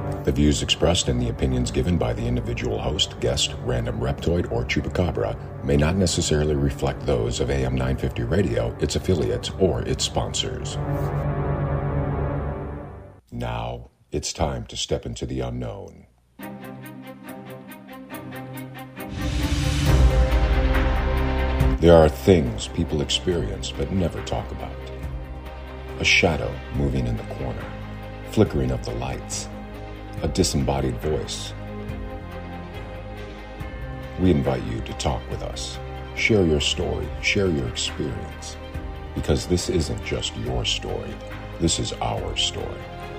The views expressed and the opinions given by the individual host, guest, random reptoid, or chupacabra may not necessarily reflect those of AM 950 Radio, its affiliates, or its sponsors. Now, it's time to step into the unknown. There are things people experience but never talk about. A shadow moving in the corner, flickering of the lights, a disembodied voice. We invite you to talk with us. Share your story, share your experience. Because this isn't just your story, this is our story.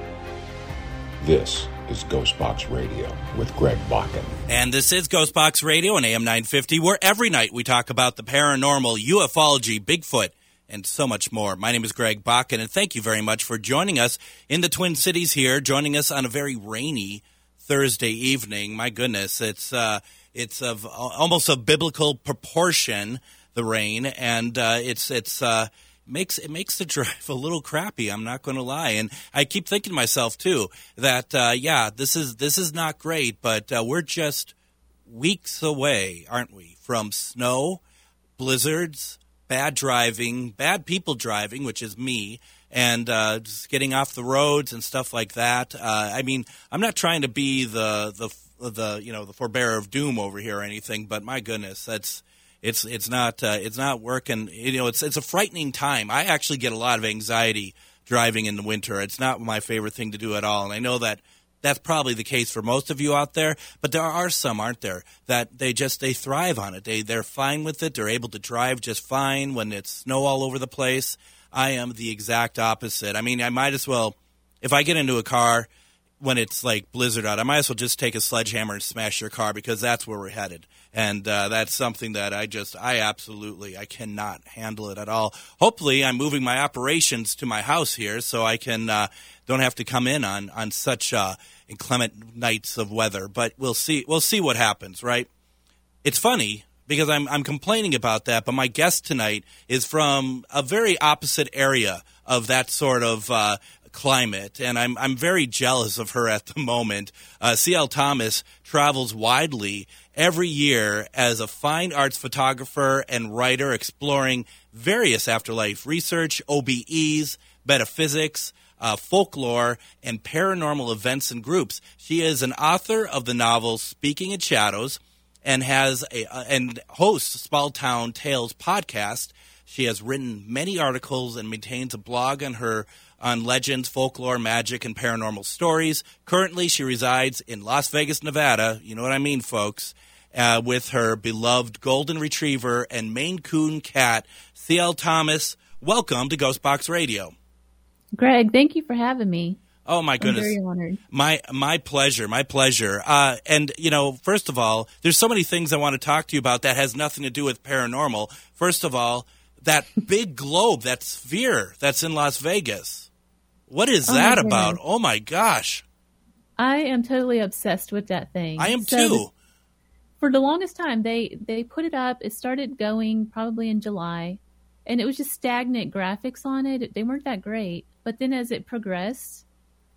This is Ghostbox Radio with Greg Bakken. And this is Ghostbox Radio on AM 950, where every night we talk about the paranormal, ufology, Bigfoot, and so much more. My name is Greg Bakken, and thank you very much for joining us in the Twin Cities here, joining us on a very rainy Thursday evening. My goodness, it's of almost a biblical proportion, the rain, and it makes the drive a little crappy. I'm not going to lie, and I keep thinking to myself too that this is not great, but we're just weeks away, aren't we, from snow, blizzards, bad driving, bad people driving, which is me, and just getting off the roads and stuff like that. I mean, I'm not trying to be the forebearer of doom over here or anything, but my goodness, it's not working. You know, it's a frightening time. I actually get a lot of anxiety driving in the winter. It's not my favorite thing to do at all, and I know that that's probably the case for most of you out there, but there are some, aren't there, that they thrive on it. They're fine with it. They're able to drive just fine when it's snow all over the place. I am the exact opposite. I mean, I might as well, if I get into a car when it's like blizzard out, I might as well just take a sledgehammer and smash your car, because that's where we're headed. And that's something that I cannot handle it at all. Hopefully I'm moving my operations to my house here so I can don't have to come in on such inclement nights of weather. But we'll see what happens, right? It's funny because I'm complaining about that, but my guest tonight is from a very opposite area of that sort of climate, and I'm very jealous of her at the moment. C.L. Thomas travels widely every year as a fine arts photographer and writer, exploring various afterlife research, OBEs, metaphysics, folklore, and paranormal events and groups. She is an author of the novel Speaking in Shadows and hosts Small Town Tales podcast. She has written many articles and maintains a blog on legends, folklore, magic, and paranormal stories. Currently, she resides in Las Vegas, Nevada. You know what I mean, folks. With her beloved golden retriever and Maine Coon cat, C.L. Thomas. Welcome to Ghostbox Radio. Greg, thank you for having me. Oh, my goodness. I'm very honored. My pleasure, my pleasure. And, you know, first of all, there's so many things I want to talk to you about that has nothing to do with paranormal. First of all, that big globe, that sphere that's in Las Vegas. What is that about? Oh, my gosh. I am totally obsessed with that thing. I am too. For the longest time, they put it up. It started going probably in July, and it was just stagnant graphics on it. They weren't that great. But then as it progressed,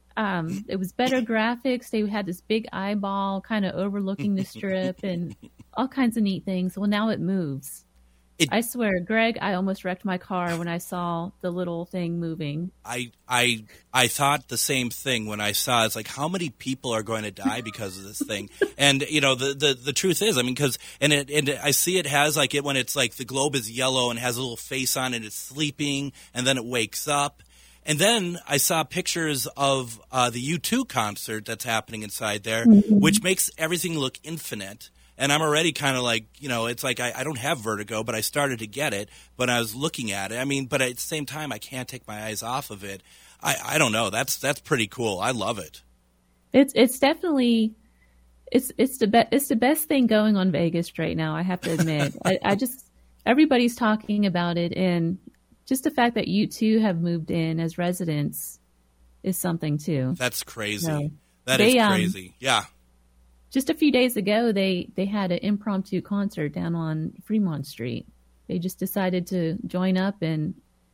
it was better graphics. They had this big eyeball kind of overlooking the strip and all kinds of neat things. Well, now it moves. I swear, Greg, I almost wrecked my car when I saw the little thing moving. I thought the same thing when I saw it's like, how many people are going to die because of this thing? And you know, the truth is, I mean, because I see it has like it when it's like the globe is yellow and has a little face on it, it's sleeping, and then it wakes up. And then I saw pictures of the U2 concert that's happening inside there, which makes everything look infinite. And I'm already kind of like, you know, it's like I don't have vertigo, but I started to get it. But I was looking at it. I mean, but at the same time, I can't take my eyes off of it. I don't know. That's pretty cool. I love it. It's definitely it's the best thing going on Vegas right now. I have to admit. I just everybody's talking about it, and just the fact that U2 have moved in as residents is something too. That's crazy. So that is crazy. Yeah. Just a few days ago, they had an impromptu concert down on Fremont Street. They just decided to join up and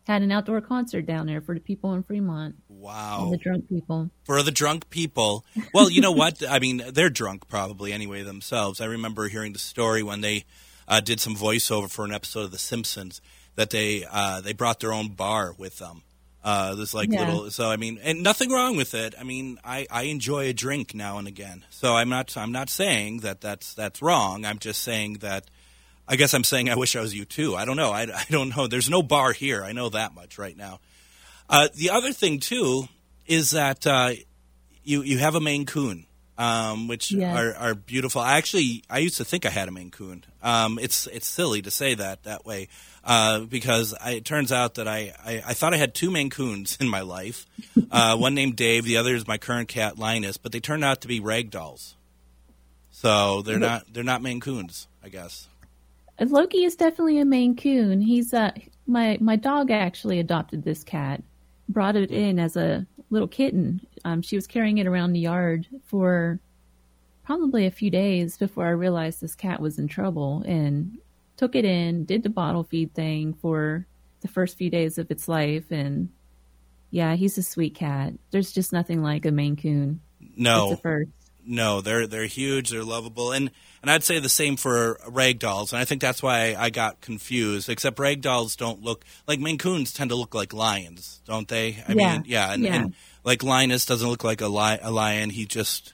had an outdoor concert down there for the people in Fremont. Wow. And the drunk people. For the drunk people. Well, you know what? I mean, they're drunk probably anyway themselves. I remember hearing the story when they did some voiceover for an episode of The Simpsons that they brought their own bar with them. Little, so I mean, and nothing wrong with it. I mean, I enjoy a drink now and again. So I'm not saying that that's wrong. I'm just saying that, I guess I'm saying I wish I was you too. I don't know. I don't know. There's no bar here. I know that much right now. The other thing too is that you have a Maine Coon, which are beautiful. I used to think I had a Maine Coon. It's silly to say that way. Because it turns out that I thought I had two Maine Coons in my life, one named Dave, the other is my current cat Linus, but they turned out to be ragdolls. So they're not Maine Coons, I guess. Loki is definitely a Maine Coon. He's my dog actually adopted this cat, brought it in as a little kitten. She was carrying it around the yard for probably a few days before I realized this cat was in trouble, and took it in, did the bottle feed thing for the first few days of its life, and yeah, he's a sweet cat. There's just nothing like a Maine Coon. No. It's a first. No, they're huge, they're lovable, and I'd say the same for ragdolls, and I think that's why I got confused, except ragdolls don't look, like Maine Coons tend to look like lions, don't they? I mean, and like Linus doesn't look like a lion, he just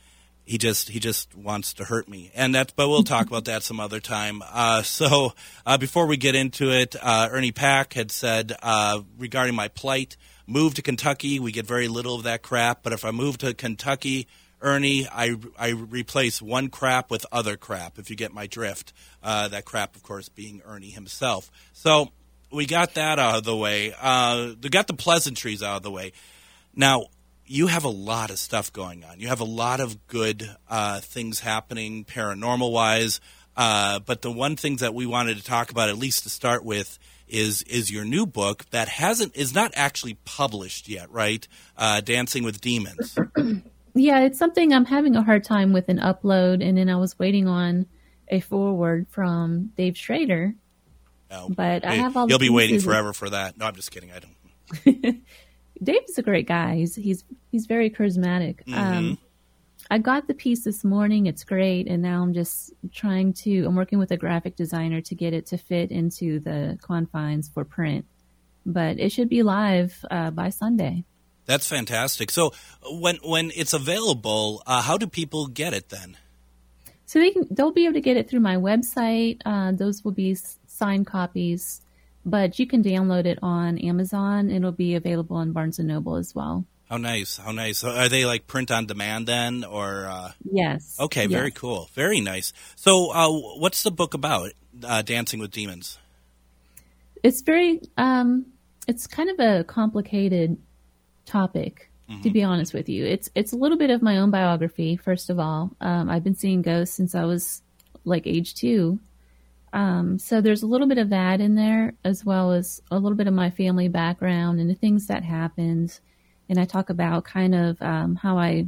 wants to hurt me, but we'll talk about that some other time. So before we get into it, Ernie Pack had said regarding my plight, move to Kentucky. We get very little of that crap, but if I move to Kentucky, Ernie, I replace one crap with other crap. If you get my drift, that crap, of course, being Ernie himself. So we got that out of the way. We got the pleasantries out of the way. Now, you have a lot of stuff going on. You have a lot of good things happening paranormal-wise. But the one thing that we wanted to talk about, at least to start with, is your new book that is not actually published yet, right? Dancing with Demons. Yeah, it's something I'm having a hard time with an upload, and then I was waiting on a foreword from Dave Schrader. Oh, but I have all. You'll be waiting forever for that. No, I'm just kidding. I don't. Dave's a great guy. He's very charismatic. Mm-hmm. I got the piece this morning. It's great, and now I'm just I'm working with a graphic designer to get it to fit into the confines for print. But it should be live by Sunday. That's fantastic. So when it's available, how do people get it then? So they'll be able to get it through my website. Those will be signed copies, but you can download it on Amazon. It'll be available on Barnes & Noble as well. How nice. How nice. So are they like print on demand then, or? Yes. Okay, very cool. Very nice. So what's the book about, Dancing with Demons? It's very, it's kind of a complicated topic, to be honest with you. It's a little bit of my own biography, first of all. I've been seeing ghosts since I was like age 2. So there's a little bit of that in there, as well as a little bit of my family background and the things that happened. And I talk about kind of how I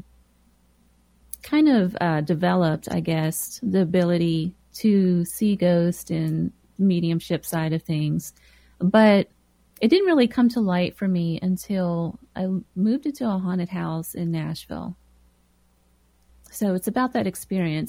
kind of developed, I guess, the ability to see ghosts and mediumship side of things. But it didn't really come to light for me until I moved into a haunted house in Nashville. So it's about that experience.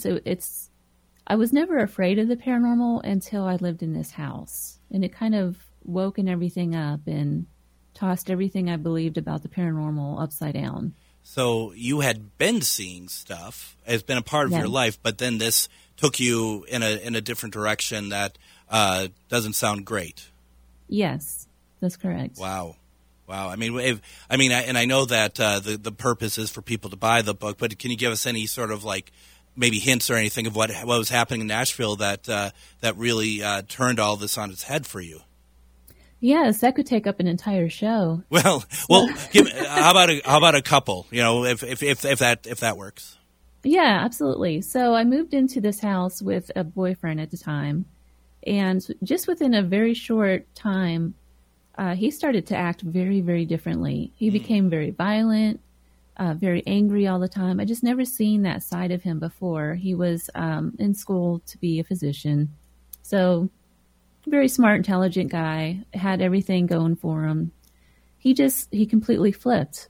I was never afraid of the paranormal until I lived in this house. And it kind of woken everything up and tossed everything I believed about the paranormal upside down. So you had been seeing stuff. It's been a part of your life, but then this took you in a different direction that doesn't sound great. Yes, that's correct. Wow. I mean, and I know that the purpose is for people to buy the book, but can you give us any sort of like maybe hints or anything of what was happening in Nashville that really turned all this on its head for you? Yes, that could take up an entire show. Well, how about a couple? You know, if that works. Yeah, absolutely. So I moved into this house with a boyfriend at the time, and just within a very short time, he started to act very, very differently. He became very violent, very angry all the time. I just never seen that side of him before. He was in school to be a physician, so very smart, intelligent guy, had everything going for him. He completely flipped.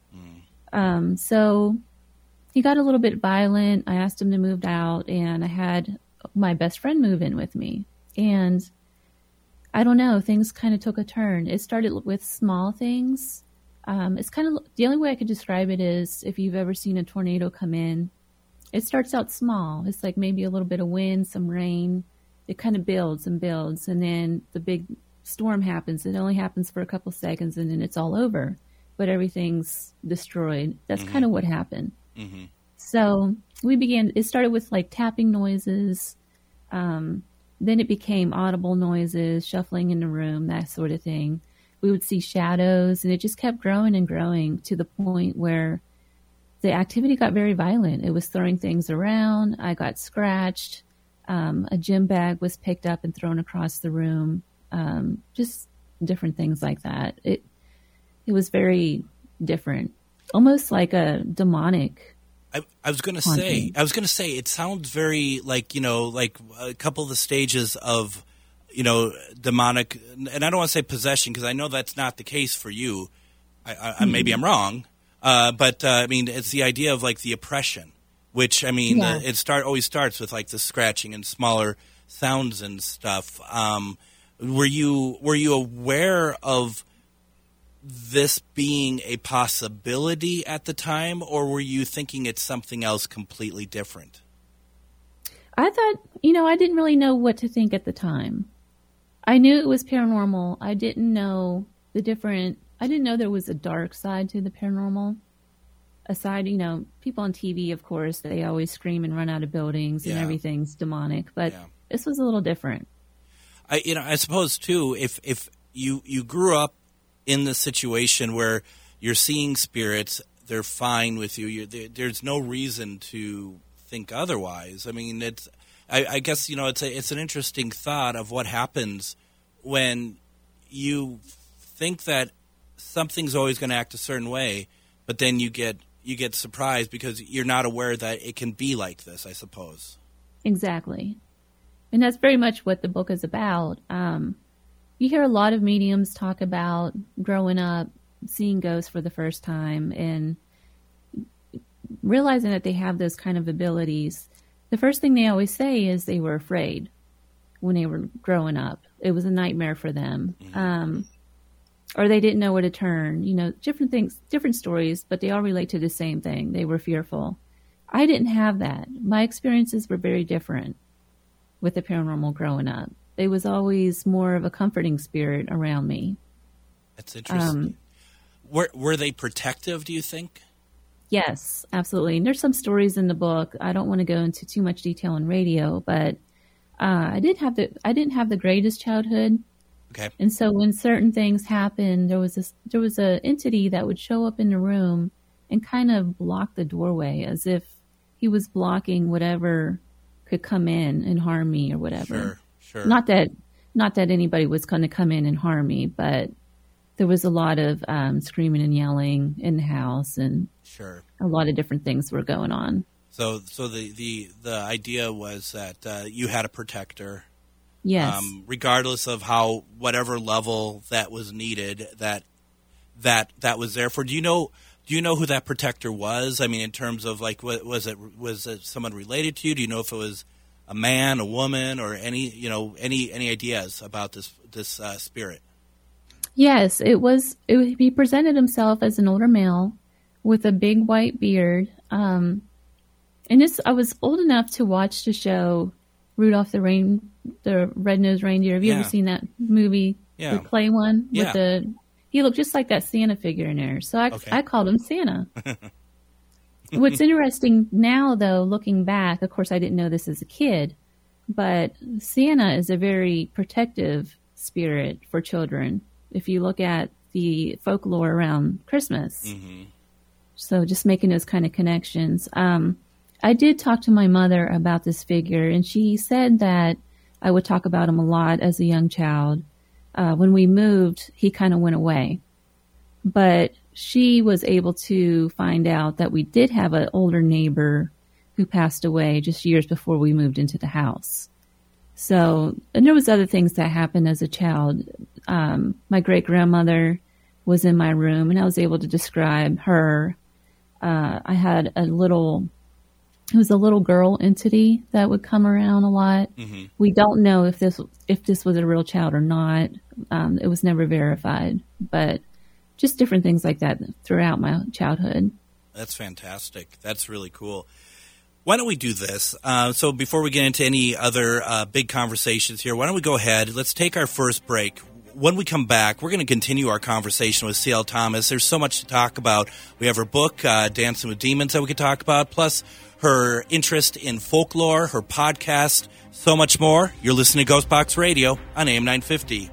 So he got a little bit violent. I asked him to move out, and I had my best friend move in with me. And I don't know, things kind of took a turn. It started with small things. It's kind of, the only way I could describe it is if you've ever seen a tornado come in, it starts out small. It's like maybe a little bit of wind, some rain. It kind of builds and builds, and then the big storm happens. It only happens for a couple seconds, and then it's all over. But everything's destroyed. That's kind of what happened. So it started with like tapping noises. Then it became audible noises, shuffling in the room, that sort of thing. We would see shadows, and it just kept growing and growing to the point where the activity got very violent. It was throwing things around. I got scratched. A gym bag was picked up and thrown across the room. Just different things like that. It was very different, almost like a demonic. I was going to say, it sounds very like, like a couple of the stages of, demonic, and I don't want to say possession because I know that's not the case for you. Maybe I'm wrong. But it's the idea of like the oppression, which it always starts with like the scratching and smaller sounds and stuff. Were you aware of this being a possibility at the time, or were you thinking it's something else completely different? I thought, I didn't really know what to think at the time. I knew it was paranormal. I didn't know I didn't know there was a dark side to the paranormal. Aside, people on TV, of course, they always scream and run out of buildings and everything's demonic, but this was a little different. I suppose too, if you grew up in the situation where you're seeing spirits, they're fine with you. There's no reason to think otherwise. I guess it's an interesting thought of what happens when you think that something's always going to act a certain way, but then you get surprised because you're not aware that it can be like this, I suppose. Exactly. And that's very much what the book is about. You hear a lot of mediums talk about growing up, seeing ghosts for the first time, and realizing that they have those kind of abilities. The first thing they always say is they were afraid when they were growing up. It was a nightmare for them. Or they didn't know where to turn. Different things, different stories, but they all relate to the same thing. They were fearful. I didn't have that. My experiences were very different with the paranormal growing up. It was always more of a comforting spirit around me. That's interesting. Were they protective, do you think? Yes, absolutely. And there's some stories in the book. I don't want to go into too much detail on radio, but I didn't have the greatest childhood. Okay. And so when certain things happened, there was a entity that would show up in the room and kind of block the doorway as if he was blocking whatever could come in and harm me or whatever. Sure. Not that anybody was going to come in and harm me, but there was a lot of screaming and yelling in the house, and a lot of different things were going on. So the idea was that you had a protector. Yes. Regardless of whatever level that was needed, that was there for. Do you know who that protector was? In terms of like, was it someone related to you? Do you know if it was a man, a woman, or any ideas about this spirit? Yes, it was. He presented himself as an older male with a big white beard. And I was old enough to watch the show Rudolph the Red-Nosed Reindeer. Have you ever seen that movie? Yeah. The clay one? Yeah. He looked just like that Santa figure in there. So I called him Santa. What's interesting now, though, looking back, of course, I didn't know this as a kid, but Santa is a very protective spirit for children. If you look at the folklore around Christmas. Mm-hmm. So just making those kind of connections. I did talk to my mother about this figure, and she said that I would talk about him a lot as a young child. When we moved, he kind of went away. But she was able to find out that we did have an older neighbor who passed away just years before we moved into the house. So, and there was other things that happened as a child. My great-grandmother was in my room, and I was able to describe her. I had it was a little girl entity that would come around a lot. Mm-hmm. We don't know if this was a real child or not. It was never verified, but just different things like that throughout my childhood. That's fantastic. That's really cool. Why don't we do this? So before we get into any other big conversations here, why don't we go ahead? Let's take our first break. When we come back, we're going to continue our conversation with C.L. Thomas. There's so much to talk about. We have her book, Dancing with Demons, that we could talk about, plus her interest in folklore, her podcast, so much more. You're listening to Ghost Box Radio on AM 950.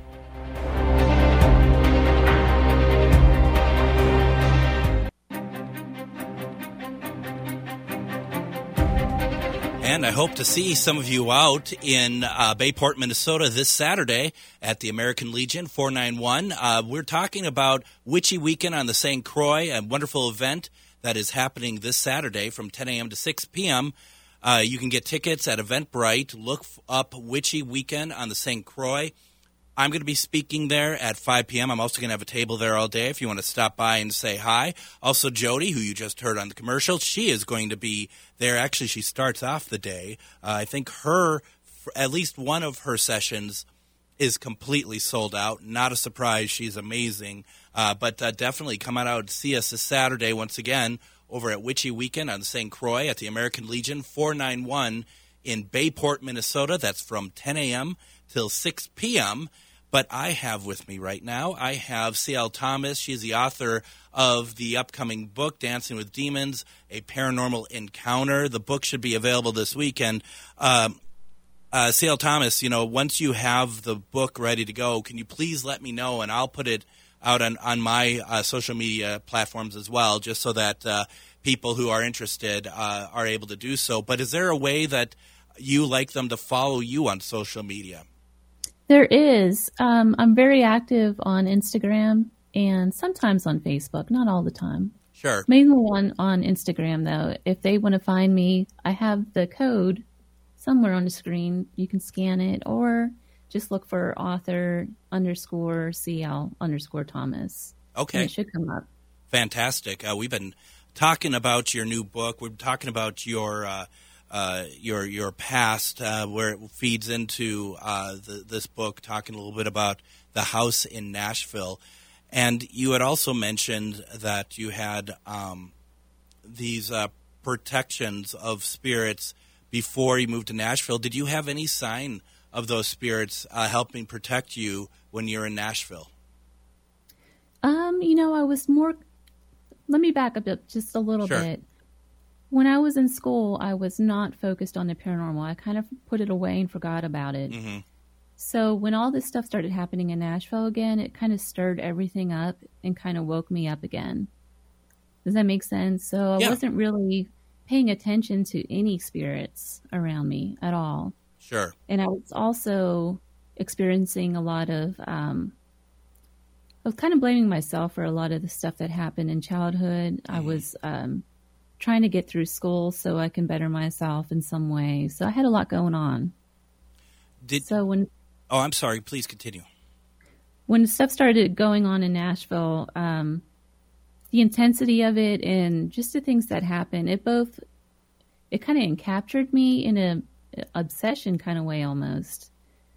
And I hope to see some of you out in Bayport, Minnesota this Saturday at the American Legion 491. We're talking about Witchy Weekend on the St. Croix, a wonderful event that is happening this Saturday from 10 a.m. to 6 p.m. You can get tickets at Eventbrite. Look up Witchy Weekend on the St. Croix. I'm going to be speaking there at 5 p.m. I'm also going to have a table there all day if you want to stop by and say hi. Also, Jody, who you just heard on the commercial, she is going to be there. Actually, she starts off the day. I think at least one of her sessions is completely sold out. Not a surprise. She's amazing. But definitely come on out and see us this Saturday once again over at Witchy Weekend on St. Croix at the American Legion 491 in Bayport, Minnesota. That's from 10 a.m. till 6 p.m. But I have with me right now, I have C.L. Thomas. She's the author of the upcoming book, Dancing with Demons, A Paranormal Encounter. The book should be available this weekend. C.L. Thomas, once you have the book ready to go, can you please let me know, and I'll put it out on my social media platforms as well, just so that people who are interested are able to do so. But is there a way that you like them to follow you on social media? There is. I'm very active on Instagram and sometimes on Facebook, not all the time. Sure. Mainly on Instagram, though. If they want to find me, I have the code somewhere on the screen. You can scan it or just look for author_CL_Thomas. Okay. And it should come up. Fantastic. We've been talking about your new book. We've been talking about your past, where it feeds into this book, talking a little bit about the house in Nashville. And you had also mentioned that you had these protections of spirits before you moved to Nashville. Did you have any sign of those spirits helping protect you when you're in Nashville? I was more... Let me back up just a little Sure. bit. When I was in school, I was not focused on the paranormal. I kind of put it away and forgot about it. Mm-hmm. So when all this stuff started happening in Nashville again, it kind of stirred everything up and kind of woke me up again. Does that make sense? So I wasn't really paying attention to any spirits around me at all. Sure. And I was also experiencing a lot of... I was kind of blaming myself for a lot of the stuff that happened in childhood. I was trying to get through school so I can better myself in some way. So I had a lot going on. Oh, I'm sorry. Please continue. When stuff started going on in Nashville, the intensity of it and just the things that happened, it kind of encaptured me in a obsession kind of way almost.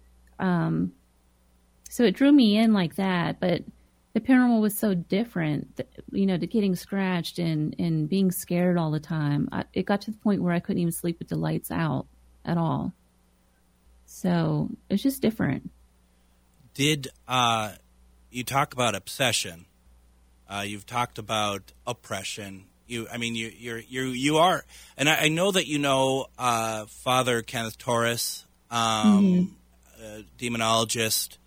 So it drew me in like that, but the paranormal was so different, to getting scratched and being scared all the time. It got to the point where I couldn't even sleep with the lights out at all. So it's just different. Did you talk about obsession? You've talked about oppression. You are, and I know that Father Kenneth Torres, demonologist.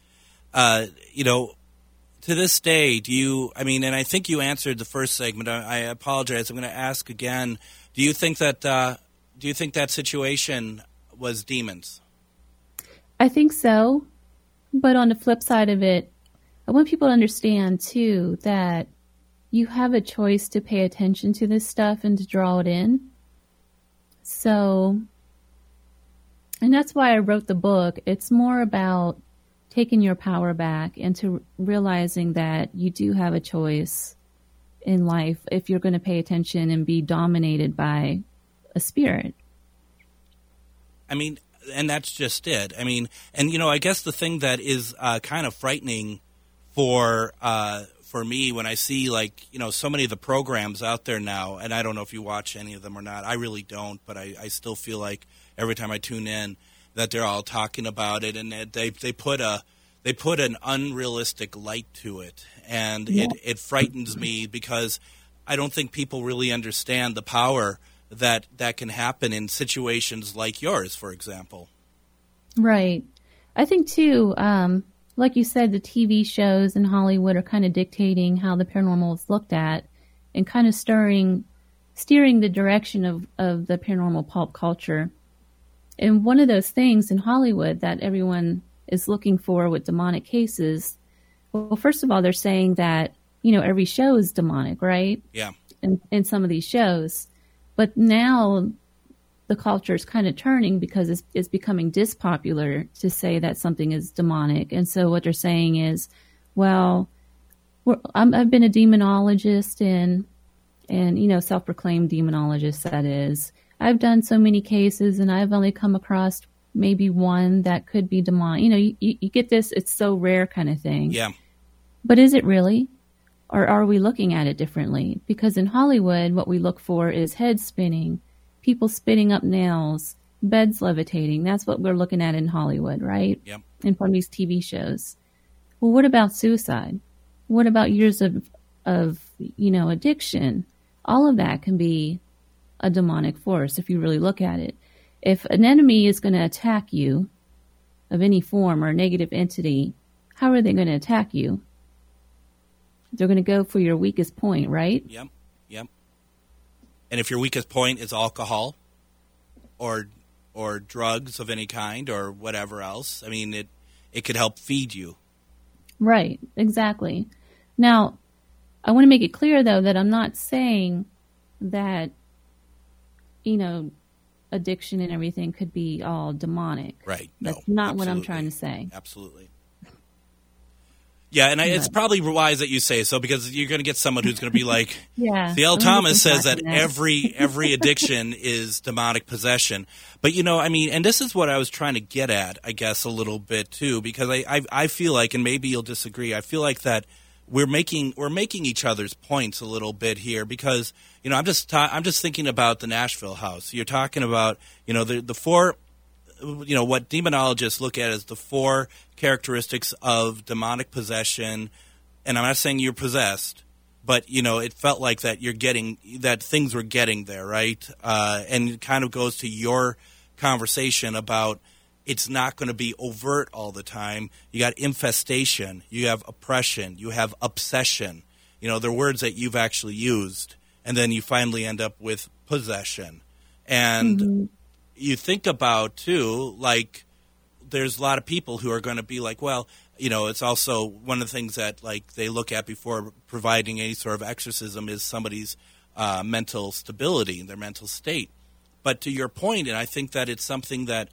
To this day, and I think you answered the first segment. I apologize. I'm going to ask again. Do you think that situation was demons? I think so. But on the flip side of it, I want people to understand too that you have a choice to pay attention to this stuff and to draw it in. So And that's why I wrote the book. It's more about taking your power back and to realizing that you do have a choice in life if you're going to pay attention and be dominated by a spirit. I mean, and that's just it. I mean, and I guess the thing that is kind of frightening for me when I see so many of the programs out there now, and I don't know if you watch any of them or not. I really don't, but I still feel like every time I tune in that they're all talking about it, and they put an unrealistic light to it, and it frightens me because I don't think people really understand the power that can happen in situations like yours, for example. Right. I think too, like you said, the TV shows in Hollywood are kind of dictating how the paranormal is looked at and kind of steering the direction of the paranormal pulp culture. And one of those things in Hollywood that everyone is looking for with demonic cases, well, first of all, they're saying that, every show is demonic, right? Yeah. In some of these shows. But now the culture is kind of turning because it's becoming dispopular to say that something is demonic. And so what they're saying is, well, I've been a demonologist and self-proclaimed demonologist, that is. I've done so many cases and I've only come across maybe one that could be demonic. You get this, it's so rare kind of thing. Yeah. But is it really? Or are we looking at it differently? Because in Hollywood, what we look for is head spinning, people spitting up nails, beds levitating. That's what we're looking at in Hollywood, right? Yep. And from these TV shows. Well, what about suicide? What about years of addiction? All of that can be a demonic force if you really look at it. If an enemy is going to attack you of any form or a negative entity, how are they going to attack you? They're going to go for your weakest point, right? Yep. And if your weakest point is alcohol or drugs of any kind or whatever else, I mean, it could help feed you. Right, exactly. Now, I want to make it clear, though, that I'm not saying that, addiction and everything could be all demonic. Right. That's not what I'm trying to say. Absolutely. Yeah, and it's probably wise that you say so because you're going to get someone who's going to be like, yeah, C.L. Thomas says that every addiction is demonic possession. But, and this is what I was trying to get at, I guess, a little bit too, because I feel like, and maybe you'll disagree, I feel like that we're making each other's points a little bit here because, I'm just thinking about the Nashville house. You're talking about, the four, what demonologists look at as the four characteristics of demonic possession. And I'm not saying you're possessed, but, it felt like that things were getting there, right? And it kind of goes to your conversation about it's not going to be overt all the time. You got infestation, you have oppression, you have obsession. They're words that you've actually used. And then you finally end up with possession. And you think about, too, like there's a lot of people who are going to be like, well, it's also one of the things that like they look at before providing any sort of exorcism is somebody's mental stability, their mental state. But to your point, and I think that it's something that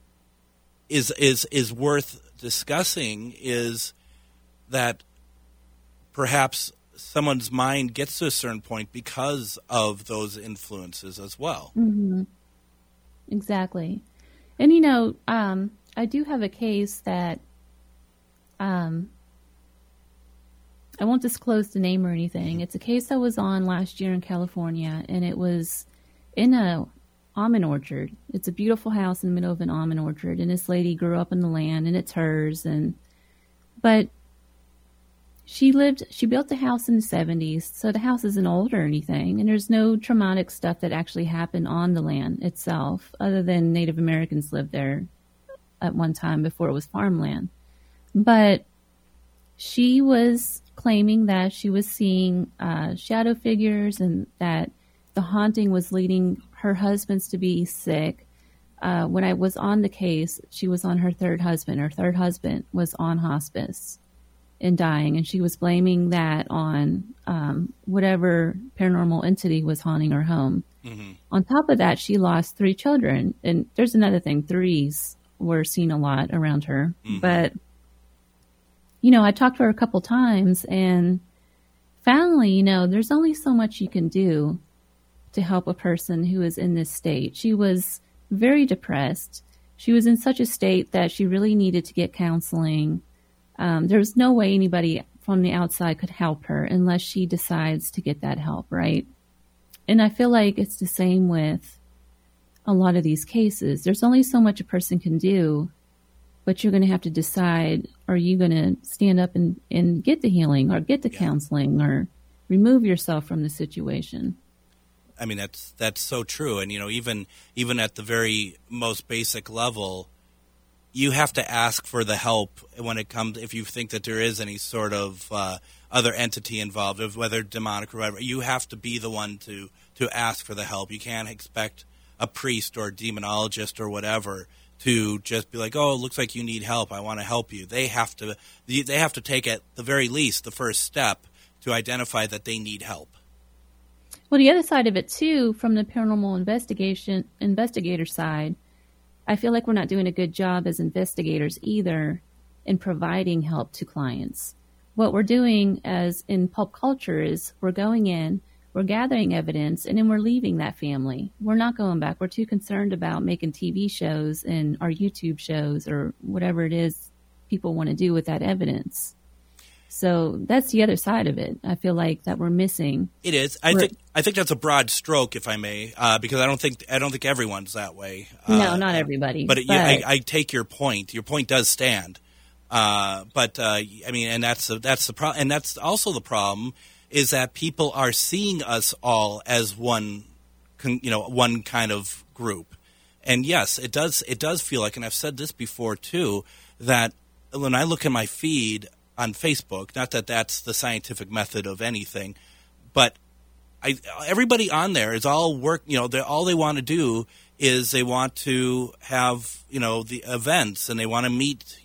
is worth discussing, is that perhaps someone's mind gets to a certain point because of those influences as well. Mm-hmm. Exactly. And, I do have a case that I won't disclose the name or anything. It's a case I was on last year in California, and it was in a almond orchard. It's a beautiful house in the middle of an almond orchard, and this lady grew up in the land, and it's hers. But she built the house in the 70s, so the house isn't old or anything, and there's no traumatic stuff that actually happened on the land itself, other than Native Americans lived there at one time before it was farmland. But she was claiming that she was seeing shadow figures and that the haunting was leading her husbands to be sick. When I was on the case, she was on her third husband. Her third husband was on hospice. and dying, and she was blaming that on whatever paranormal entity was haunting her home. Mm-hmm. On top of that, she lost 3 children, and there's another thing, 3s were seen a lot around her. Mm-hmm. But, I talked to her a couple times, and finally, there's only so much you can do to help a person who is in this state. She was very depressed. She was in such a state that she really needed to get counseling. There was no way anybody from the outside could help her unless she decides to get that help, right? And I feel like it's the same with a lot of these cases. There's only so much a person can do, but you're going to have to decide, are you going to stand up and get the healing or get the counseling or remove yourself from the situation? I mean, that's so true. And, even at the very most basic level, you have to ask for the help when it comes, if you think that there is any sort of other entity involved, whether demonic or whatever. You have to be the one to ask for the help. You can't expect a priest or a demonologist or whatever to just be like, oh, it looks like you need help, I want to help you. They have to take, at the very least, the first step to identify that they need help. Well, the other side of it, too, from the paranormal investigator side, I feel like we're not doing a good job as investigators either in providing help to clients. What we're doing as in pulp culture is we're going in, we're gathering evidence, and then we're leaving that family. We're not going back. We're too concerned about making TV shows and our YouTube shows or whatever it is people want to do with that evidence. So that's the other side of it. I feel like that we're missing. It is. I think that's a broad stroke, if I may, because I don't think everyone's that way. No, not everybody. But I take your point. Your point does stand. But I mean, and that's the problem, and that's also the problem is that people are seeing us all as one kind of group. And yes, it does feel like, and I've said this before too, that when I look at my feed on Facebook, not that that's the scientific method of anything, but everybody on there is all work. All they want to do is they want to have the events, and they want to meet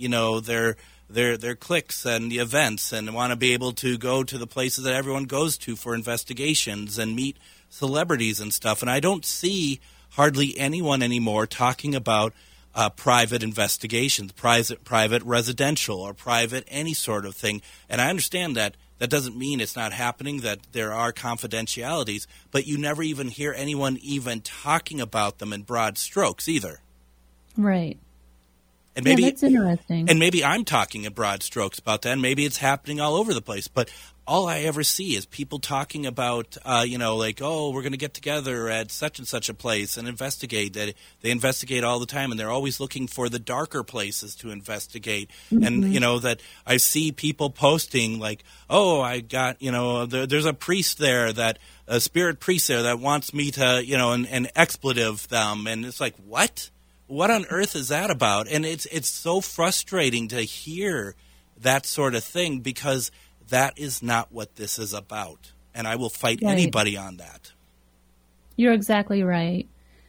their cliques and the events, and they want to be able to go to the places that everyone goes to for investigations and meet celebrities and stuff. And I don't see hardly anyone anymore talking about private investigations, private residential, or private any sort of thing. And I understand that doesn't mean it's not happening, that there are confidentialities, but you never even hear anyone even talking about them in broad strokes either. Right. And maybe that's interesting. And maybe I'm talking in broad strokes about that, and maybe it's happening all over the place. But all I ever see is people talking about, like, oh, we're going to get together at such and such a place and investigate. That they investigate all the time, and they're always looking for the darker places to investigate. Mm-hmm. And that I see people posting like, oh, I got there's a priest there a spirit priest there that wants me to and expletive them, and it's like, what? What on earth is that about? And it's so frustrating to hear that sort of thing, because that is not what this is about. And I will fight anybody on that. You're exactly right.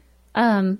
I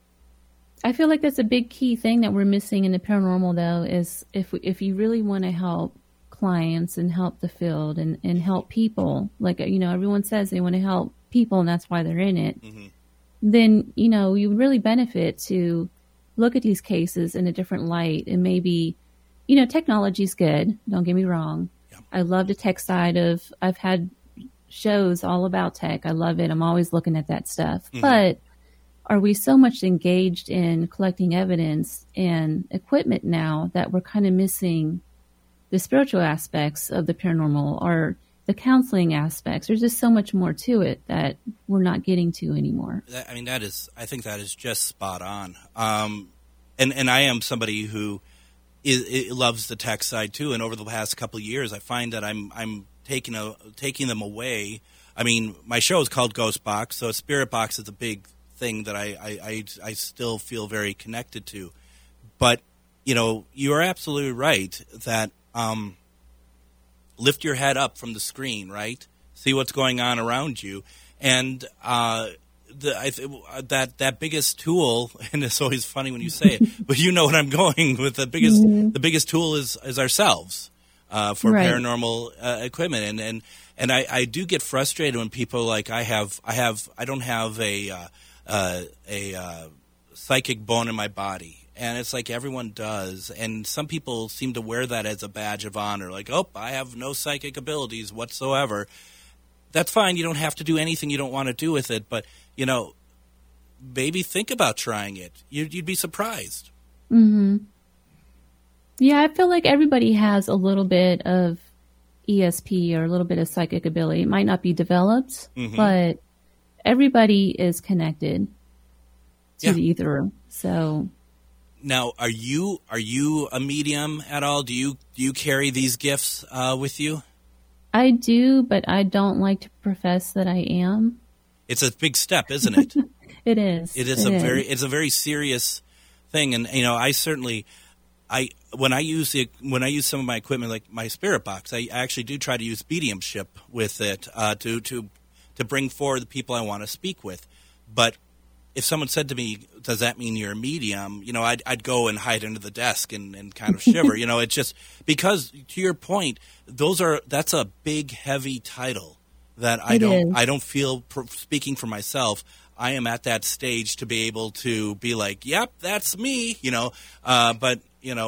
feel like that's a big key thing that we're missing in the paranormal, though, is if you really want to help clients and help the field and help people, like, everyone says they want to help people and that's why they're in it. Mm-hmm. Then, you would really benefit to look at these cases in a different light. And maybe, technology's good. Don't get me wrong. Yeah. I love the tech side I've had shows all about tech. I love it. I'm always looking at that stuff. Mm-hmm. But are we so much engaged in collecting evidence and equipment now that we're kind of missing the spiritual aspects of the paranormal or the counseling aspects? There's just so much more to it that we're not getting to anymore. I think that is just spot on. And I am somebody who loves the tech side too. And over the past couple of years, I find that I'm taking them away. I mean, my show is called Ghost Box, so Spirit Box is a big thing that I still feel very connected to. But you are absolutely right that. Lift your head up from the screen, right? See what's going on around you, and that biggest tool. And it's always funny when you say it, but you know what I'm going with. The biggest tool is ourselves. for Right. paranormal equipment, and I do get frustrated when people are like I don't have a psychic bone in my body. And it's like everyone does. And some people seem to wear that as a badge of honor. Like, oh, I have no psychic abilities whatsoever. That's fine. You don't have to do anything you don't want to do with it. But, maybe think about trying it. You'd be surprised. Mm-hmm. Yeah, I feel like everybody has a little bit of ESP or a little bit of psychic ability. It might not be developed, but everybody is connected to the ether. So... Now, are you a medium at all? Do you carry these gifts with you? I do, but I don't like to profess that I am. It's a big step, isn't it? It is. It's a very serious thing, and when I use some of my equipment, like my spirit box, I actually do try to use mediumship with it to bring forward the people I want to speak with, but. If someone said to me, does that mean you're a medium? I'd go and hide under the desk and kind of shiver. It's just because, to your point, that's a big, heavy title that I don't feel, speaking for myself, I am at that stage to be able to be like, yep, that's me, but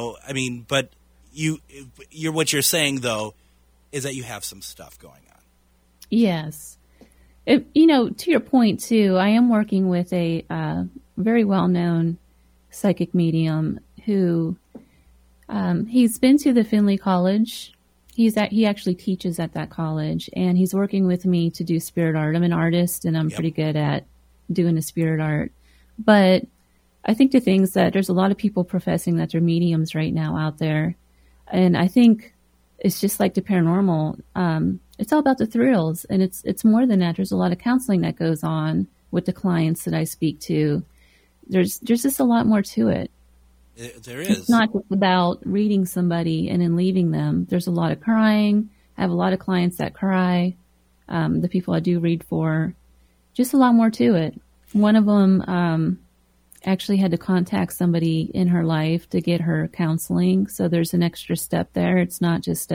what you're saying, though, is that you have some stuff going on. Yes. To your point, too, I am working with a very well-known psychic medium who he's been to the Finley College. He actually teaches at that college, and he's working with me to do spirit art. I'm an artist, and I'm pretty good at doing the spirit art. But I think the things that there's a lot of people professing that they're mediums right now out there, and I think it's just like the paranormal. It's all about the thrills, and it's more than that. There's a lot of counseling that goes on with the clients that I speak to. There's just a lot more to it. There is. It's not just about reading somebody and then leaving them. There's a lot of crying. I have a lot of clients that cry. The people I do read for, just a lot more to it. One of them actually had to contact somebody in her life to get her counseling. So there's an extra step there. It's not just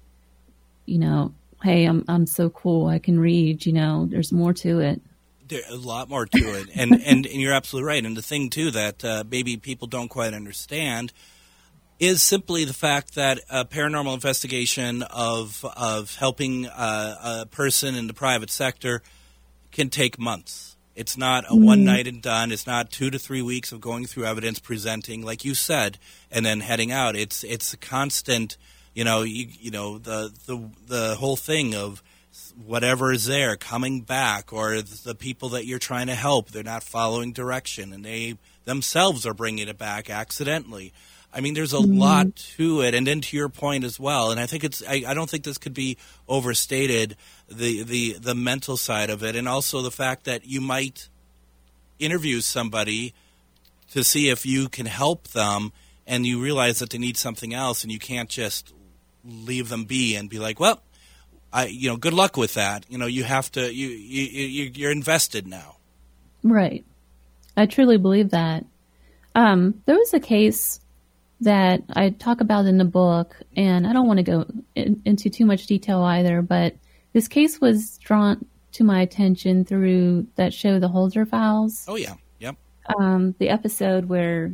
hey, I'm so cool, I can read, there's more to it. There's a lot more to it. And you're absolutely right. And the thing, too, that maybe people don't quite understand is simply the fact that a paranormal investigation of helping a person in the private sector can take months. It's not a one night and done. It's not 2 to 3 weeks of going through evidence, presenting, like you said, and then heading out. It's a constant... the whole thing of whatever is there coming back, or the people that you're trying to help, they're not following direction, and they themselves are bringing it back accidentally. I mean, there's a lot to it, and then to your point as well. And I think I don't think this could be overstated, the mental side of it, and also the fact that you might interview somebody to see if you can help them, and you realize that they need something else, and you can't just leave them be and be like, well, good luck with that. You have to, you're invested now. Right. I truly believe that. There was a case that I talk about in the book, and I don't want to go into too much detail either, but this case was drawn to my attention through that show, The Holzer Files. Oh, yeah. Yep. The episode where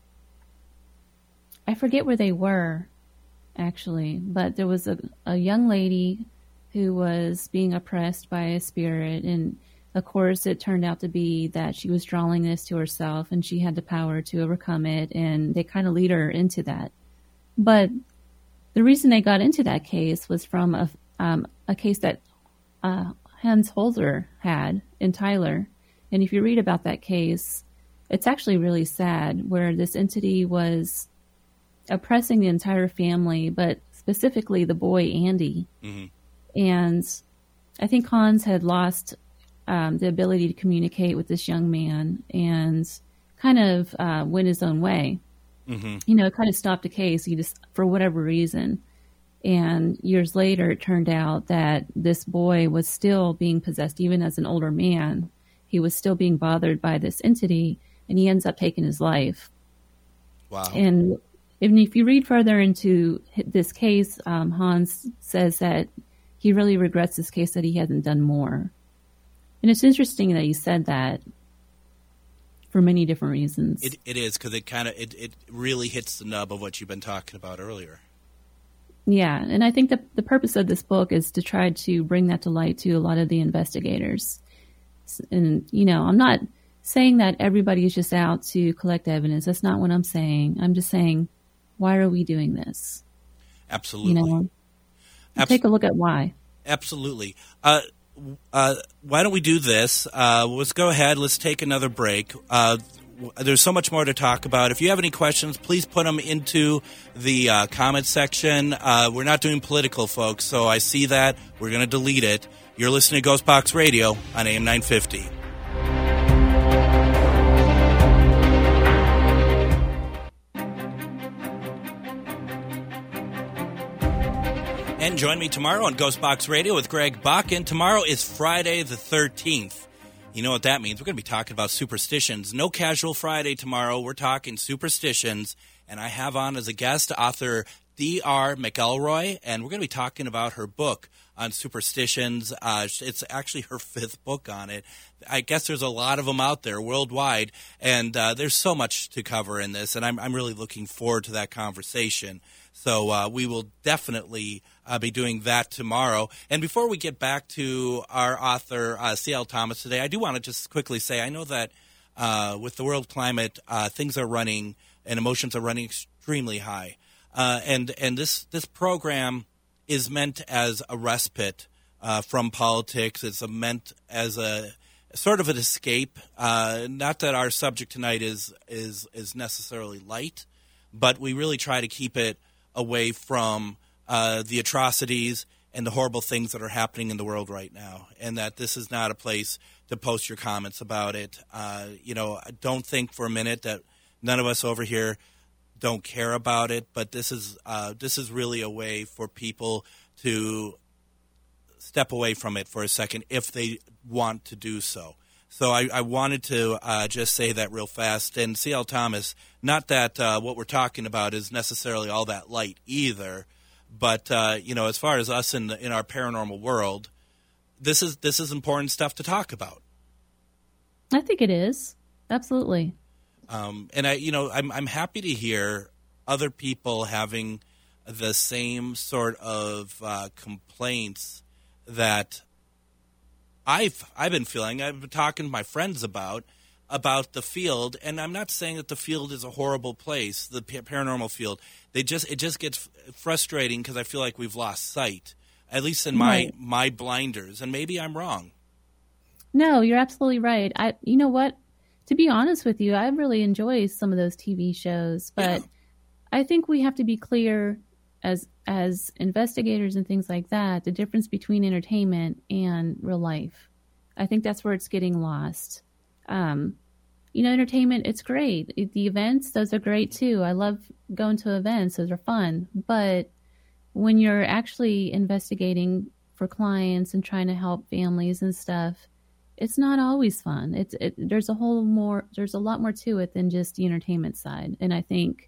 I forget where they were, actually, but there was a young lady who was being oppressed by a spirit, and of course it turned out to be that she was drawing this to herself, and she had the power to overcome it, and they kind of lead her into that. But the reason they got into that case was from a case that Hans Holzer had in Tyler, and if you read about that case, it's actually really sad, where this entity was oppressing the entire family, but specifically the boy Andy. Mm-hmm. And I think Hans had lost the ability to communicate with this young man and kind of went his own way. Mm-hmm. Kind of stopped the case. He just, for whatever reason. And years later, it turned out that this boy was still being possessed, even as an older man. He was still being bothered by this entity, and he ends up taking his life. Wow. And even if you read further into this case, Hans says that he really regrets this case, that he hasn't done more. And it's interesting that you said that for many different reasons. It is, because it really hits the nub of what you've been talking about earlier. Yeah, and I think that the purpose of this book is to try to bring that to light to a lot of the investigators. And, I'm not saying that everybody is just out to collect evidence. That's not what I'm saying. I'm just saying, why are we doing this? Absolutely. Take a look at why. Absolutely. Why don't we do this? Let's go ahead. Let's take another break. There's so much more to talk about. If you have any questions, please put them into the comment section. We're not doing political, folks, so I see that. We're going to delete it. You're listening to Ghost Box Radio on AM 950. And join me tomorrow on Ghost Box Radio with Greg Bakken. Tomorrow is Friday the 13th. You know what that means. We're going to be talking about superstitions. No casual Friday tomorrow. We're talking superstitions. And I have on as a guest author D.R. McElroy. And we're going to be talking about her book on superstitions. It's actually her 5th book on it. I guess there's a lot of them out there worldwide. And there's so much to cover in this. And I'm really looking forward to that conversation. So we will definitely be doing that tomorrow. And before we get back to our author, C.L. Thomas, today, I do want to just quickly say, I know that with the world climate, things are running and emotions are running extremely high. And this program is meant as a respite from politics. It's meant as a sort of an escape. Not that our subject tonight is necessarily light, but we really try to keep it away from the atrocities and the horrible things that are happening in the world right now, and that this is not a place to post your comments about it. Don't think for a minute that none of us over here don't care about it, but this is really a way for people to step away from it for a second if they want to do so. So I wanted to just say that real fast. And C.L. Thomas, not that what we're talking about is necessarily all that light either, but as far as us in our paranormal world, this is important stuff to talk about. I think it is. Absolutely. And I'm happy to hear other people having the same sort of complaints that I've been feeling. I've been talking to my friends about the field, and I'm not saying that the field is a horrible place, the paranormal field. It just gets frustrating because I feel like we've lost sight, at least in my blinders, and maybe I'm wrong. No, you're absolutely right. You know what? To be honest with you, I really enjoy some of those TV shows, but yeah. I think we have to be clear as investigators and things like that, the difference between entertainment and real life. I think that's where it's getting lost. Entertainment, it's great. The events, those are great too. I love going to events. Those are fun. But when you're actually investigating for clients and trying to help families and stuff, it's not always fun. There's a lot more to it than just the entertainment side. And I think,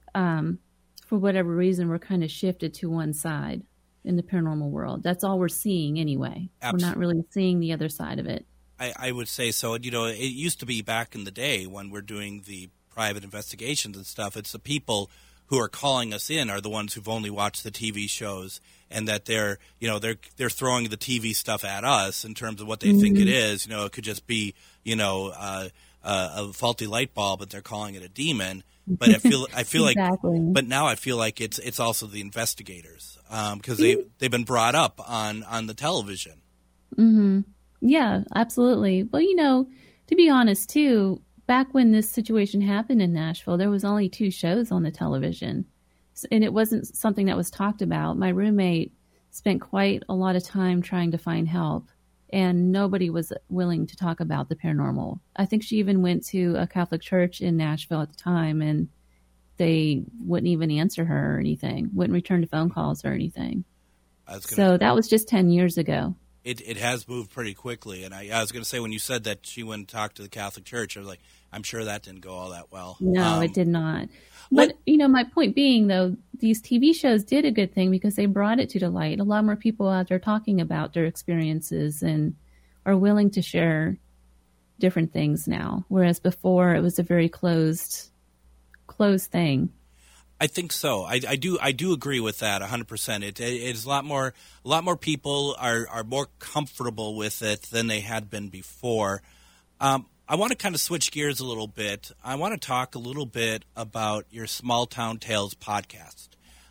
for whatever reason, we're kind of shifted to one side in the paranormal world. That's all we're seeing anyway. Absolutely. We're not really seeing the other side of it. I would say so. It used to be back in the day when we're doing the private investigations and stuff, it's the people who are calling us in are the ones who've only watched the TV shows, and that they're throwing the TV stuff at us in terms of what they think it is. It could just be, a faulty light bulb, but they're calling it a demon. But I feel exactly. like, but now I feel like it's also the investigators because they've been brought up on the television. Mm-hmm. Yeah, absolutely. Well, to be honest too, back when this situation happened in Nashville, there was only 2 shows on the television, and it wasn't something that was talked about. My roommate spent quite a lot of time trying to find help, and nobody was willing to talk about the paranormal. I think she even went to a Catholic church in Nashville at the time, and they wouldn't even answer her or anything, wouldn't return to phone calls or anything. So that was just 10 years ago. It has moved pretty quickly, and I was going to say, when you said that she went and talked to the Catholic Church, I was like, I'm sure that didn't go all that well. No, it did not. But, my point being, though, these TV shows did a good thing because they brought it to the light. A lot more people out there talking about their experiences and are willing to share different things now, whereas before it was a very closed thing. I think so. I do agree with that 100%. It is a lot more people are more comfortable with it than they had been before. I want to kind of switch gears a little bit. I want to talk a little bit about your Small Town Tales podcast.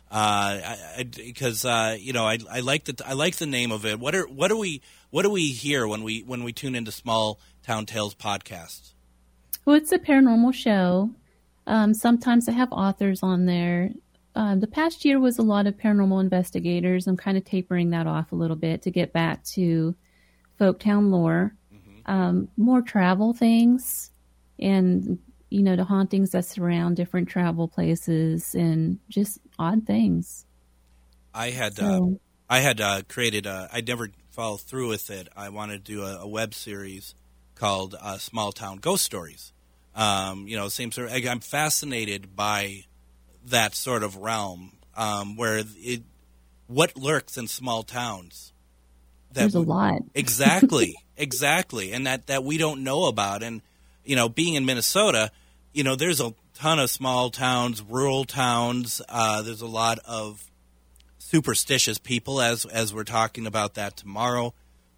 Because I like the name of it. What do we hear when we tune into Small Town Tales podcast? Well, it's a paranormal show. Sometimes I have authors on there. The past year was a lot of paranormal investigators. I'm kind of tapering that off a little bit to get back to folktown lore, more travel things, and the hauntings that surround different travel places and just odd things. I had created I never followed through with it. I wanted to do a web series called Small Town Ghost Stories. Same sort of, I'm fascinated by that sort of realm, where what lurks in small towns. There's a lot. Exactly. And that we don't know about. And, being in Minnesota, there's a ton of small towns, rural towns. There's a lot of superstitious people, as we're talking about that tomorrow.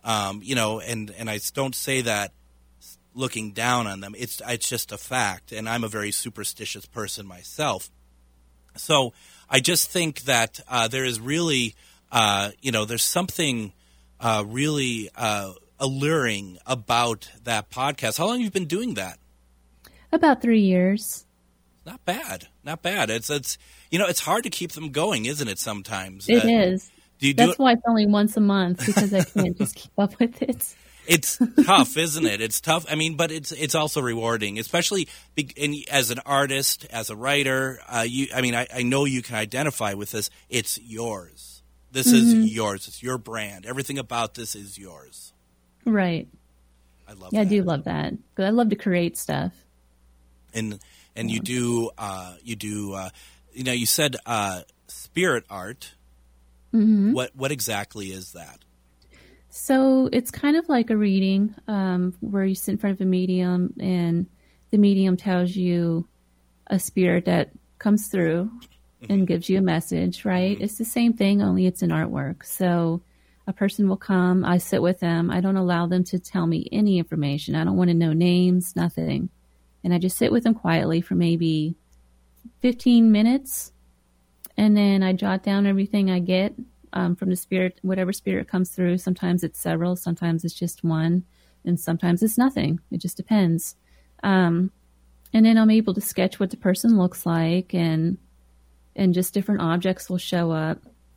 And I don't say that looking down on them. It's just a fact, and I'm a very superstitious person myself. So I just think that there is really, there's something really alluring about that podcast. How long have you been doing that? About 3 years. Not bad. It's hard to keep them going, isn't it? Sometimes it is. That's why it's only once a month, because I can't just keep up with it. It's tough, isn't it? It's tough. I mean, but it's also rewarding, especially as an artist, as a writer. I know you can identify with this. It's yours. This is yours. It's your brand. Everything about this is yours. Right. I love. Yeah, that. I do love that. Because I love to create stuff. And you do. You said spirit art. Mm-hmm. What exactly is that? So it's kind of like a reading where you sit in front of a medium and the medium tells you a spirit that comes through and gives you a message, right? It's the same thing, only it's an artwork. So a person will come, I sit with them. I don't allow them to tell me any information. I don't want to know names, nothing. And I just sit with them quietly for maybe 15 minutes. And then I jot down everything I get from the spirit, whatever spirit comes through. Sometimes it's several, sometimes it's just one, and sometimes it's nothing. It just depends. And then I'm able to sketch what the person looks like, and just different objects will show up.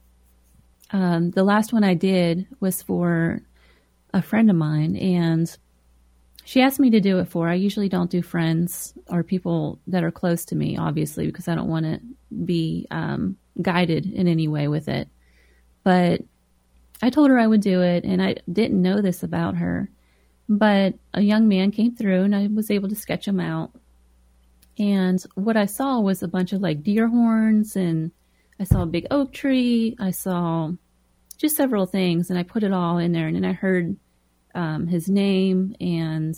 The last one I did was for a friend of mine, and she asked me to do it for her. I usually don't do friends or people that are close to me, obviously, because I don't want to be guided in any way with it. But I told her I would do it, and I didn't know this about her. But a young man came through, and I was able to sketch him out. And what I saw was a bunch of like deer horns, and I saw a big oak tree. I saw just several things, and I put it all in there. And then I heard his name, and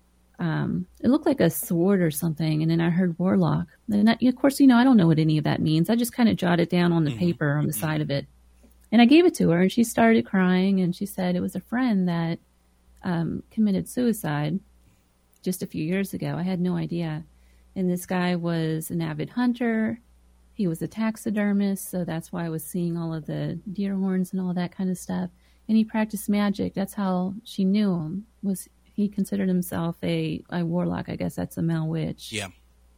it looked like a sword or something. And then I heard warlock. And of course, I don't know what any of that means. I just kind of jotted down on the paper on the side of it. And I gave it to her, and she started crying, and she said it was a friend that committed suicide just a few years ago. I had no idea. And this guy was an avid hunter. He was a taxidermist, so that's why I was seeing all of the deer horns and all that kind of stuff. And he practiced magic. That's how she knew him. He considered himself a warlock. I guess that's a male witch. Yeah.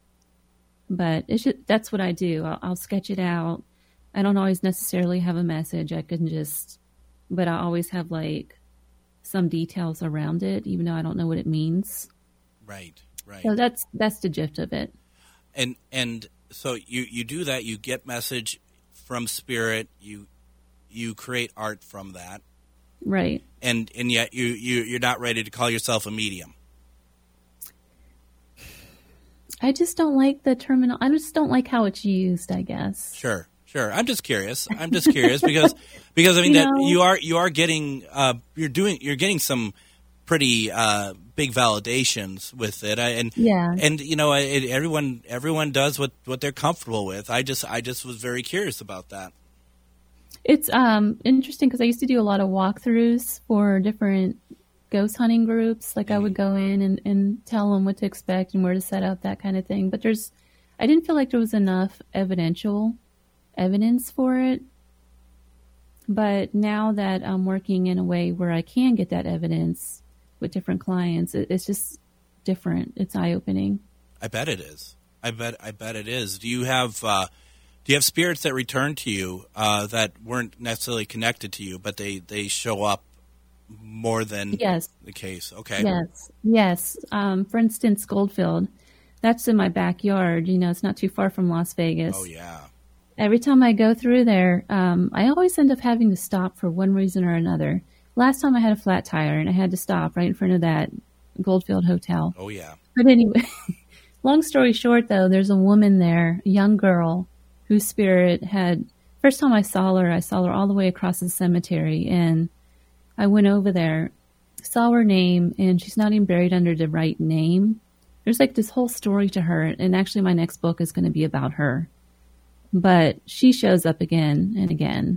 But that's what I do. I'll sketch it out. I don't always necessarily have a message. But I always have like some details around it, even though I don't know what it means. Right. So that's the gist of it. And so you do that. You get message from spirit. You create art from that. Right. And yet you're not ready to call yourself a medium. I just don't like the terminal. I just don't like how it's used, I guess. Sure. I'm just curious because I mean that you are getting you're getting some pretty big validations with it. And everyone does what they're comfortable with. I just was very curious about that. It's interesting because I used to do a lot of walkthroughs for different ghost hunting groups. Like I would go in and tell them what to expect and where to set up, that kind of thing. But I didn't feel like there was enough evidence for it. But now that I'm working in a way where I can get that evidence with different clients, it's just different. It's eye-opening. I bet it is. I bet it is. Do you have spirits that return to you that weren't necessarily connected to you, but they show up more than the case? Okay. Yes. For instance, Goldfield. That's in my backyard. It's not too far from Las Vegas. Oh, yeah. Every time I go through there, I always end up having to stop for one reason or another. Last time I had a flat tire, and I had to stop right in front of that Goldfield Hotel. Oh, yeah. But anyway, long story short, though, there's a woman there, a young girl, whose spirit first time I saw her all the way across the cemetery, and I went over there, saw her name, and she's not even buried under the right name. There's like this whole story to her, and actually my next book is going to be about her. But she shows up again and again.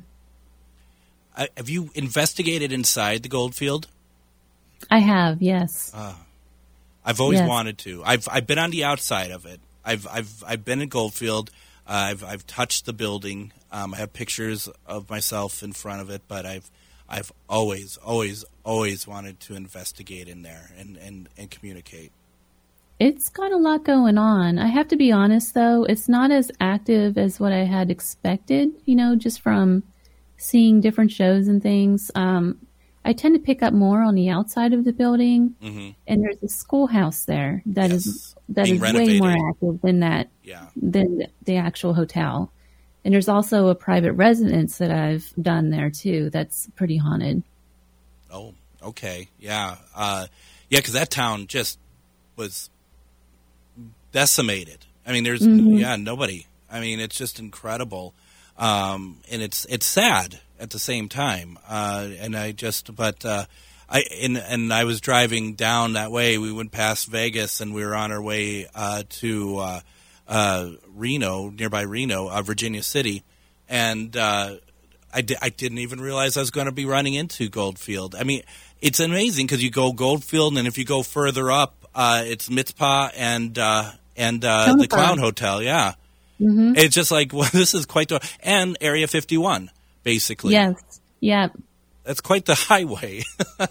Have you investigated inside the Goldfield? I have, yes. I've always wanted to. I've been on the outside of it. I've been in Goldfield. I've touched the building. I have pictures of myself in front of it, but I've always wanted to investigate in there and communicate. It's got a lot going on. I have to be honest, though, it's not as active as what I had expected, just from seeing different shows and things. I tend to pick up more on the outside of the building, and there's a schoolhouse there that is way more active than than the actual hotel. And there's also a private residence that I've done there too. That's pretty haunted. Oh, okay, yeah, because that town just was decimated. I mean, there's nobody. I mean, it's just incredible, and it's sad at the same time. And I was driving down that way. We went past Vegas, and we were on our way to Reno, nearby Reno, Virginia City, and I didn't even realize I was going to be running into Goldfield. I mean, it's amazing because you go Goldfield, and if you go further up, it's Mizpah and the Clown Hotel. Yeah, it's just like, well, this is quite and Area 51, basically. Yes, yeah, that's quite the highway.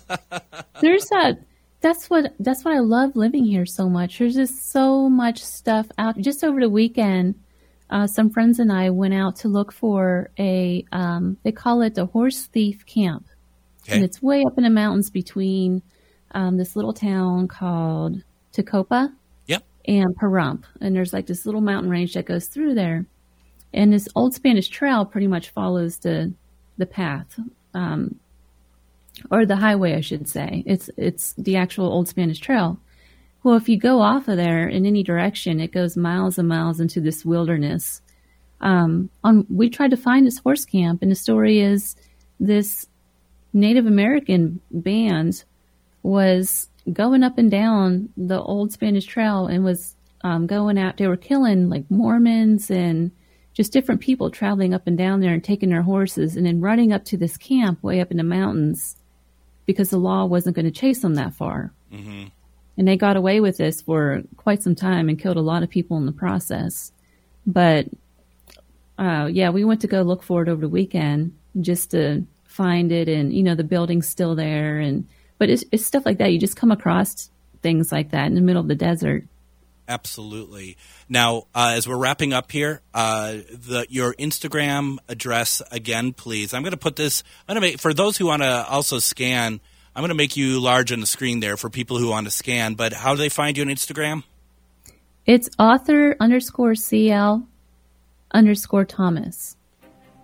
That's what I love living here so much. There's just so much stuff out. Just over the weekend, some friends and I went out to look for they call it the Horse Thief Camp. Okay. And it's way up in the mountains between this little town called Tecopa and Pahrump. And there's like this little mountain range that goes through there. And this Old Spanish Trail pretty much follows the path. Or the highway, I should say. It's the actual Old Spanish Trail. Well, if you go off of there in any direction, it goes miles and miles into this wilderness. We tried to find this horse camp, and the story is this Native American band was going up and down the Old Spanish Trail and was going out. They were killing like Mormons and just different people traveling up and down there and taking their horses and then running up to this camp way up in the mountains, because the law wasn't going to chase them that far. Mm-hmm. And they got away with this for quite some time and killed a lot of people in the process. But, we went to go look for it over the weekend just to find it. And, the building's still there. But it's stuff like that. You just come across things like that in the middle of the desert. Absolutely. Now, as we're wrapping up here, your Instagram address again, please. I'm going to put this. For those who want to also scan, I'm going to make you large on the screen there for people who want to scan. But how do they find you on Instagram? It's author_CL_Thomas.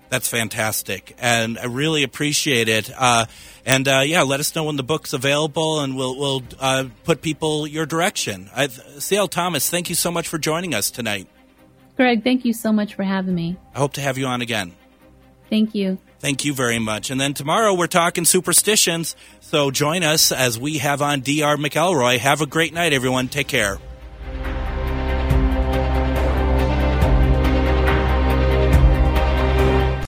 That's fantastic, and I really appreciate it. Let us know when the book's available, and we'll put people your direction. C.L. Thomas, thank you so much for joining us tonight. Greg, thank you so much for having me. I hope to have you on again. Thank you. Thank you very much. And then tomorrow we're talking superstitions, so join us as we have on D.R. McElroy. Have a great night, everyone. Take care.